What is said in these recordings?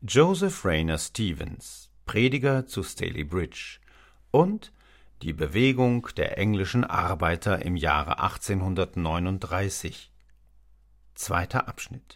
Joseph Rayner Stevens, Prediger zu Stalybridge und die Bewegung der englischen Arbeiter im Jahre 1839. Zweiter Abschnitt.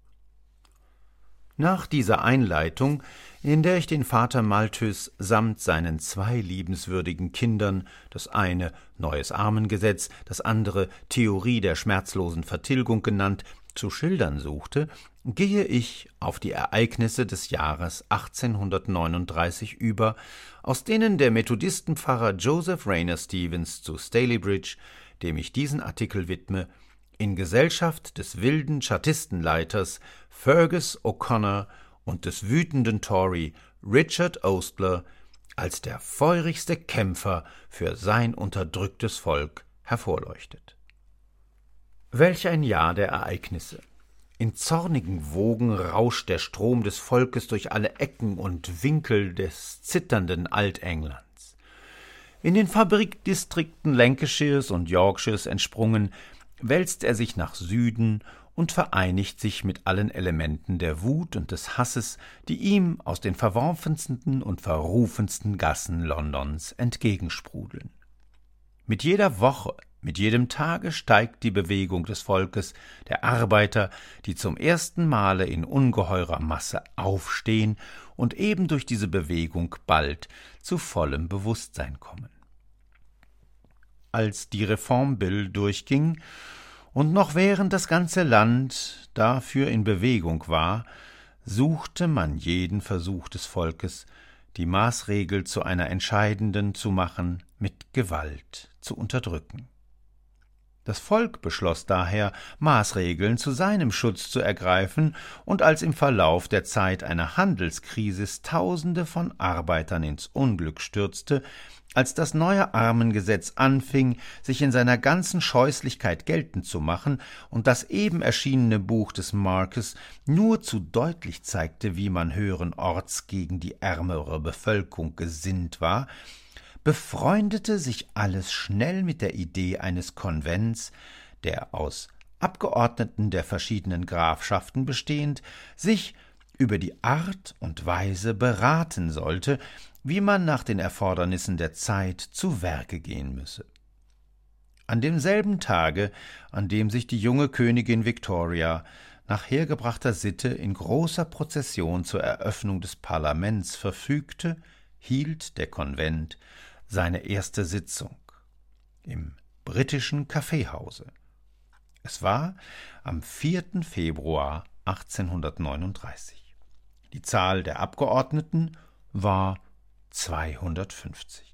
Nach dieser Einleitung, in der ich den Vater Malthus samt seinen 2 liebenswürdigen Kindern, das eine Neues Armengesetz, das andere Theorie der schmerzlosen Vertilgung genannt, zu schildern suchte, gehe ich auf die Ereignisse des Jahres 1839 über, aus denen der Methodistenpfarrer Joseph Rayner Stevens zu Stalybridge, dem ich diesen Artikel widme, in Gesellschaft des wilden Chartistenleiters Fergus O'Connor und des wütenden Tory Richard Ostler als der feurigste Kämpfer für sein unterdrücktes Volk hervorleuchtet. Welch ein Jahr der Ereignisse! In zornigen Wogen rauscht der Strom des Volkes durch alle Ecken und Winkel des zitternden Altenglands. In den Fabrikdistrikten Lancashires und Yorkshires entsprungen, wälzt er sich nach Süden und vereinigt sich mit allen Elementen der Wut und des Hasses, die ihm aus den verworfensten und verrufensten Gassen Londons entgegensprudeln. Mit jeder Woche, mit jedem Tage steigt die Bewegung des Volkes, der Arbeiter, die zum ersten Male in ungeheurer Masse aufstehen und eben durch diese Bewegung bald zu vollem Bewusstsein kommen. Als die Reformbill durchging und noch während das ganze Land dafür in Bewegung war, suchte man jeden Versuch des Volkes, die Maßregel zu einer entscheidenden zu machen, mit Gewalt zu unterdrücken. Das Volk beschloss daher, Maßregeln zu seinem Schutz zu ergreifen, und als im Verlauf der Zeit eine Handelskrise Tausende von Arbeitern ins Unglück stürzte, als das neue Armengesetz anfing, sich in seiner ganzen Scheußlichkeit geltend zu machen und das eben erschienene Buch des Marquess nur zu deutlich zeigte, wie man höheren Orts gegen die ärmere Bevölkerung gesinnt war, befreundete sich alles schnell mit der Idee eines Konvents, der aus Abgeordneten der verschiedenen Grafschaften bestehend sich über die Art und Weise beraten sollte, wie man nach den Erfordernissen der Zeit zu Werke gehen müsse. An demselben Tage, an dem sich die junge Königin Victoria nach hergebrachter Sitte in großer Prozession zur Eröffnung des Parlaments verfügte, hielt der Konvent seine erste Sitzung im britischen Kaffeehause. Es war am 4. Februar 1839. Die Zahl der Abgeordneten war 250.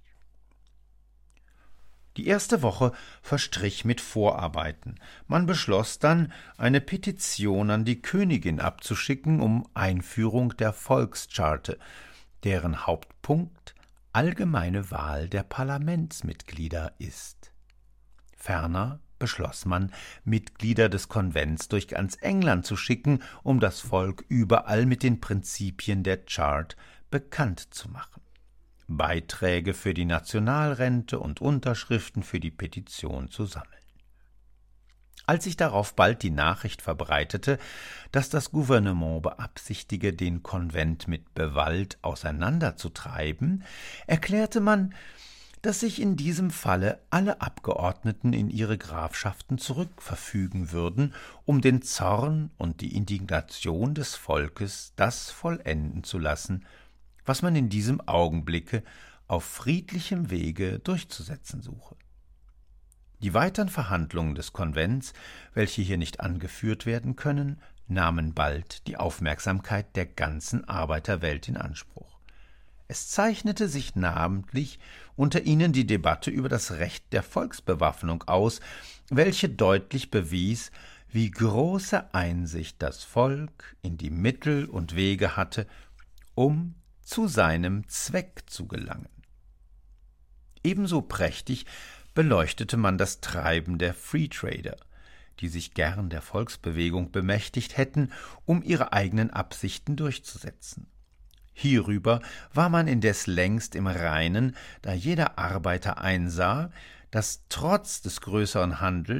Die erste Woche verstrich mit Vorarbeiten. Man beschloss dann, eine Petition an die Königin abzuschicken um Einführung der Volkscharte, deren Hauptpunkt allgemeine Wahl der Parlamentsmitglieder ist. Ferner beschloss man, Mitglieder des Konvents durch ganz England zu schicken, um das Volk überall mit den Prinzipien der Chart bekannt zu machen, Beiträge für die Nationalrente und Unterschriften für die Petition zu sammeln. Als sich darauf bald die Nachricht verbreitete, dass das Gouvernement beabsichtige, den Konvent mit Gewalt auseinanderzutreiben, erklärte man, dass sich in diesem Falle alle Abgeordneten in ihre Grafschaften zurückverfügen würden, um den Zorn und die Indignation des Volkes das vollenden zu lassen, was man in diesem Augenblicke auf friedlichem Wege durchzusetzen suche. Die weiteren Verhandlungen des Konvents, welche hier nicht angeführt werden können, nahmen bald die Aufmerksamkeit der ganzen Arbeiterwelt in Anspruch. Es zeichnete sich namentlich unter ihnen die Debatte über das Recht der Volksbewaffnung aus, welche deutlich bewies, wie große Einsicht das Volk in die Mittel und Wege hatte, um zu seinem Zweck zu gelangen. Ebenso prächtig beleuchtete man das Treiben der Freetrader, die sich gern der Volksbewegung bemächtigt hätten, um ihre eigenen Absichten durchzusetzen. Hierüber war man indes längst im Reinen, da jeder Arbeiter einsah, dass trotz des größeren Handels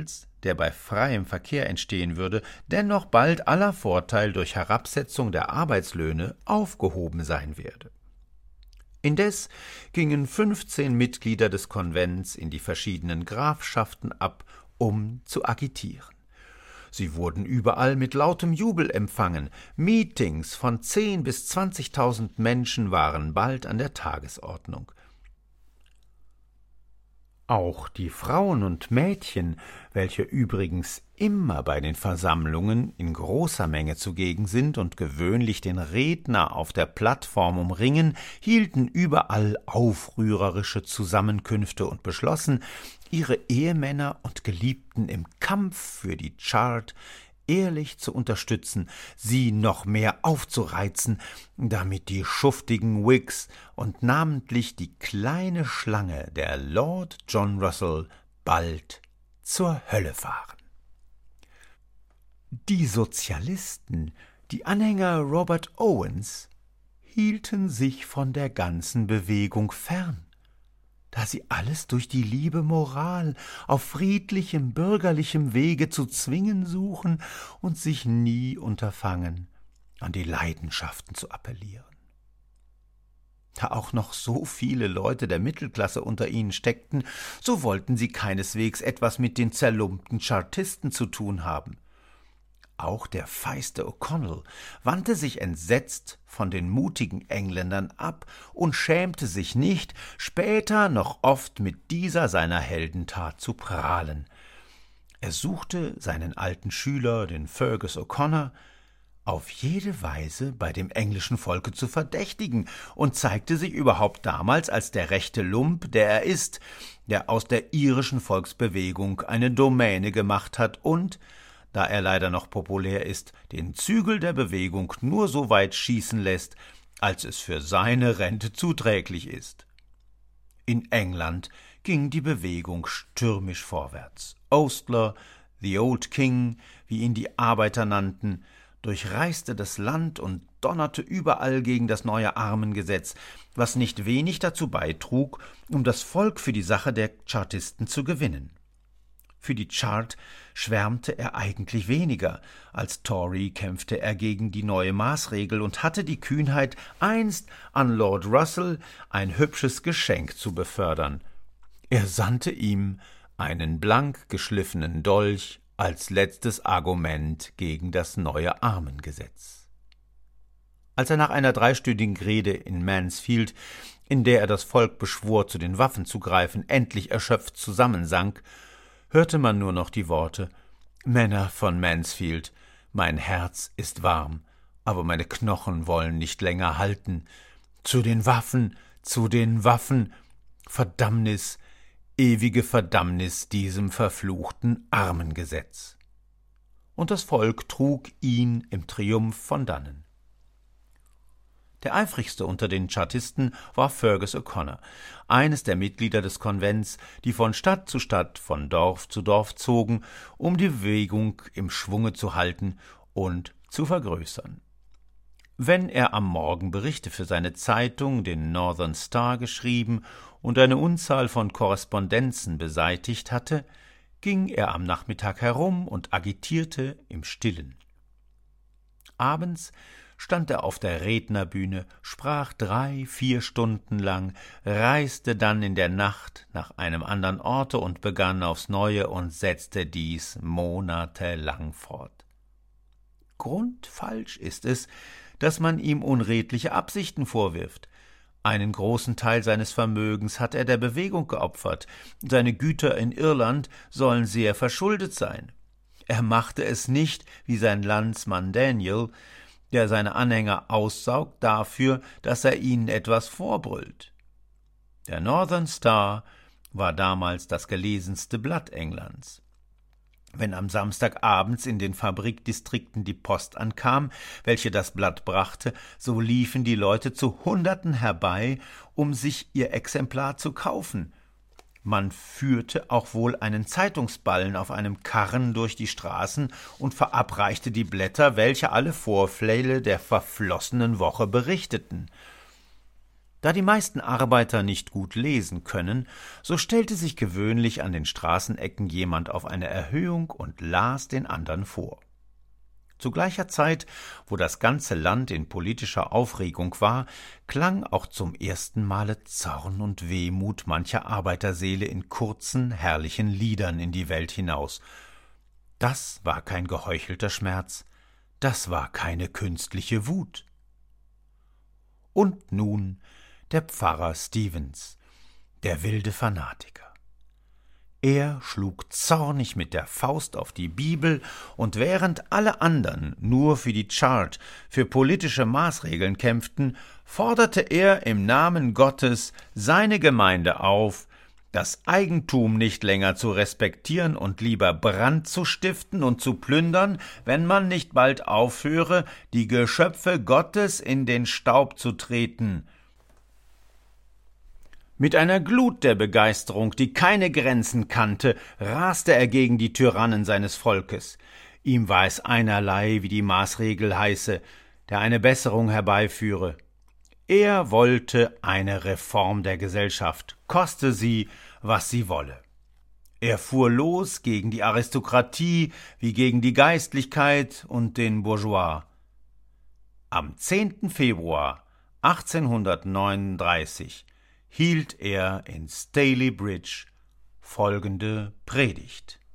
der bei freiem Verkehr entstehen würde, dennoch bald aller Vorteil durch Herabsetzung der Arbeitslöhne aufgehoben sein werde. Indes gingen 15 Mitglieder des Konvents in die verschiedenen Grafschaften ab, um zu agitieren. Sie wurden überall mit lautem Jubel empfangen. Meetings von 10.000 bis 20.000 Menschen waren bald an der Tagesordnung. Auch die Frauen und Mädchen, welche übrigens immer bei den Versammlungen in großer Menge zugegen sind und gewöhnlich den Redner auf der Plattform umringen, hielten überall aufrührerische Zusammenkünfte und beschlossen, ihre Ehemänner und Geliebten im Kampf für die Chart ehrlich zu unterstützen, sie noch mehr aufzureizen, damit die schuftigen Whigs und namentlich die kleine Schlange der Lord John Russell bald zur Hölle fahren. Die Sozialisten, die Anhänger Robert Owens, hielten sich von der ganzen Bewegung fern, da sie alles durch die liebe Moral auf friedlichem, bürgerlichem Wege zu zwingen suchen und sich nie unterfangen, an die Leidenschaften zu appellieren. Da auch noch so viele Leute der Mittelklasse unter ihnen steckten, so wollten sie keineswegs etwas mit den zerlumpten Chartisten zu tun haben. Auch der feiste O'Connell wandte sich entsetzt von den mutigen Engländern ab und schämte sich nicht, später noch oft mit dieser seiner Heldentat zu prahlen. Er suchte seinen alten Schüler, den Fergus O'Connor, auf jede Weise bei dem englischen Volke zu verdächtigen und zeigte sich überhaupt damals als der rechte Lump, der er ist, der aus der irischen Volksbewegung eine Domäne gemacht hat und, da er leider noch populär ist, den Zügel der Bewegung nur so weit schießen lässt, als es für seine Rente zuträglich ist. In England ging die Bewegung stürmisch vorwärts. Ostler, the Old King, wie ihn die Arbeiter nannten, durchreiste das Land und donnerte überall gegen das neue Armengesetz, was nicht wenig dazu beitrug, um das Volk für die Sache der Chartisten zu gewinnen. Für die Chart schwärmte er eigentlich weniger, als Tory kämpfte er gegen die neue Maßregel und hatte die Kühnheit, einst an Lord Russell ein hübsches Geschenk zu befördern. Er sandte ihm einen blank geschliffenen Dolch als letztes Argument gegen das neue Armengesetz. Als er nach einer 3-stündigen Rede in Mansfield, in der er das Volk beschwor, zu den Waffen zu greifen, endlich erschöpft zusammensank, hörte man nur noch die Worte: »Männer von Mansfield, mein Herz ist warm, aber meine Knochen wollen nicht länger halten. Zu den Waffen, zu den Waffen! Verdammnis, ewige Verdammnis diesem verfluchten Armengesetz!« Und das Volk trug ihn im Triumph von dannen. Der eifrigste unter den Chartisten war Fergus O'Connor, eines der Mitglieder des Konvents, die von Stadt zu Stadt, von Dorf zu Dorf zogen, um die Bewegung im Schwunge zu halten und zu vergrößern. Wenn er am Morgen Berichte für seine Zeitung, den Northern Star, geschrieben und eine Unzahl von Korrespondenzen beseitigt hatte, ging er am Nachmittag herum und agitierte im Stillen. Abends stand er auf der Rednerbühne, sprach 3-4 Stunden lang, reiste dann in der Nacht nach einem anderen Orte und begann aufs Neue und setzte dies monatelang fort. Grundfalsch ist es, dass man ihm unredliche Absichten vorwirft. Einen großen Teil seines Vermögens hat er der Bewegung geopfert. Seine Güter in Irland sollen sehr verschuldet sein. Er machte es nicht, wie sein Landsmann Daniel, der seine Anhänger aussaugt dafür, dass er ihnen etwas vorbrüllt. Der Northern Star war damals das gelesenste Blatt Englands. Wenn am Samstagabends in den Fabrikdistrikten die Post ankam, welche das Blatt brachte, so liefen die Leute zu Hunderten herbei, um sich ihr Exemplar zu kaufen. Man führte auch wohl einen Zeitungsballen auf einem Karren durch die Straßen und verabreichte die Blätter, welche alle Vorfälle der verflossenen Woche berichteten. Da die meisten Arbeiter nicht gut lesen können, so stellte sich gewöhnlich an den Straßenecken jemand auf eine Erhöhung und las den anderen vor. Zu gleicher Zeit, wo das ganze Land in politischer Aufregung war, klang auch zum ersten Male Zorn und Wehmut mancher Arbeiterseele in kurzen, herrlichen Liedern in die Welt hinaus. Das war kein geheuchelter Schmerz, das war keine künstliche Wut. Und nun der Pfarrer Stevens, der wilde Fanatiker. Er schlug zornig mit der Faust auf die Bibel, und während alle anderen nur für die Chart, für politische Maßregeln kämpften, forderte er im Namen Gottes seine Gemeinde auf, das Eigentum nicht länger zu respektieren und lieber Brand zu stiften und zu plündern, wenn man nicht bald aufhöre, die Geschöpfe Gottes in den Staub zu treten. Mit einer Glut der Begeisterung, die keine Grenzen kannte, raste er gegen die Tyrannen seines Volkes. Ihm war es einerlei, wie die Maßregel heiße, der eine Besserung herbeiführe. Er wollte eine Reform der Gesellschaft, koste sie, was sie wolle. Er fuhr los gegen die Aristokratie wie gegen die Geistlichkeit und den Bourgeois. Am 10. Februar 1839 hielt er in Stalybridge folgende Predigt.